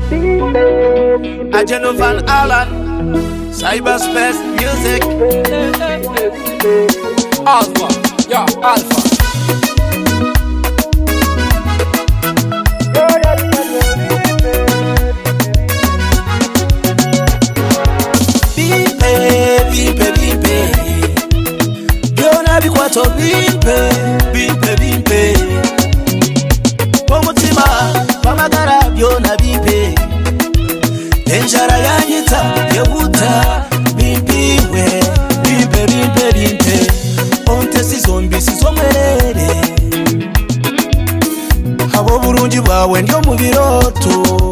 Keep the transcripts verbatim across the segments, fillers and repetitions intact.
Ageno Van Allen, Cyberspace Music. Alpha, yeah, Alpha. Bimpe, bimpe, bimpe. Byona bikwato bimpe, bimpe, bimpe. Umutima wamagara byona bimpe. Enjara yanyita yebuta bimpiwe bimpe bimpe bimpe onte sizombi sizomwerere habo burungi bwawe ndio mu biroto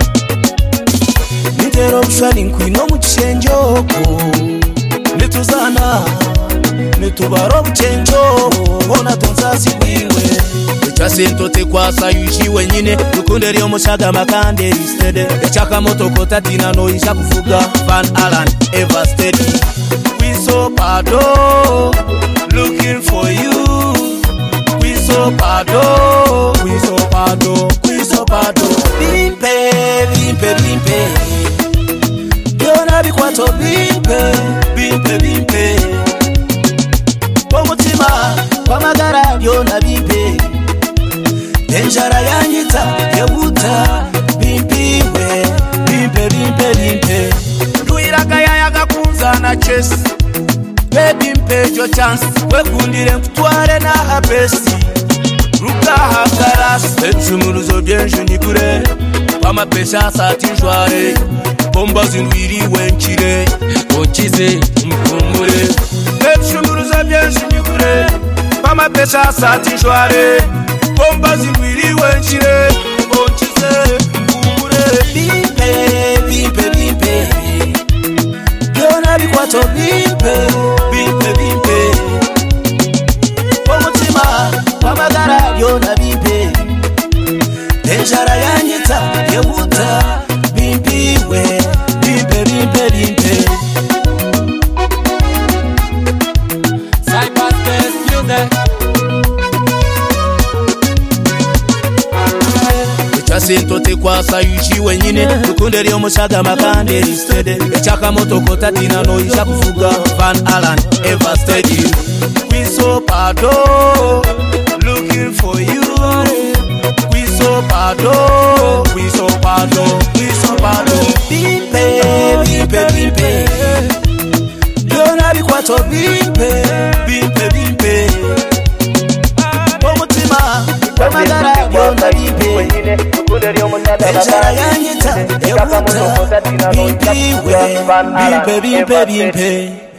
nitero bushani nkwino mu cishenjoko nituzana nitubaro bucenjo bona tonzasi bwiwe Chasintote kwa sayushi wenyine Dukunde riyo mushaga makande steady Echaka motoko tatina no isha kufuga Van Allen ever steady We so pado Looking for you We so pado We so pado We so pado Bimpe, bimpe, bimpe Byona bikwato bimpe Bimpe, bimpe Umutima wamagara byona bimpe Enjara yanyita yebuta bimpiwe bimpe bimpe bimpe Duiraga yayaga kunzana chase Baby mpe jo chance Wekundire mkutware na habesi Ruka hakaras Etsumuruzo byenje nikure Pama pesha sati njware Bomba zinwiri wenchire Ochize mkumure Etsumuruzo byenje nikure Pama pesha sati njware Bomba zingwiri wenchire Onchize kumure Bimpe, bimpe, bimpe Byona bikwato bimpe Bimpe, bimpe Umutima wamagara byona bimpe Enjara yanyita yebuta bimpiwe Bimpe, bimpe, bimpe Cyberspace Music Chasintote kwa sayushi wenyine Dukunde riyo mushaga makande steady Echaka motoko tatina no isha kufuga Van Allen ever steady We so pado Looking for you We so pado We so pado We so pado Bimpe, bimpe, bimpe Byona bikwato bimpe Bimpe, bimpe Umutima wamagara byona bimpe Enjara yanyita yebuta bimpiwe bimpe bimpe bimpe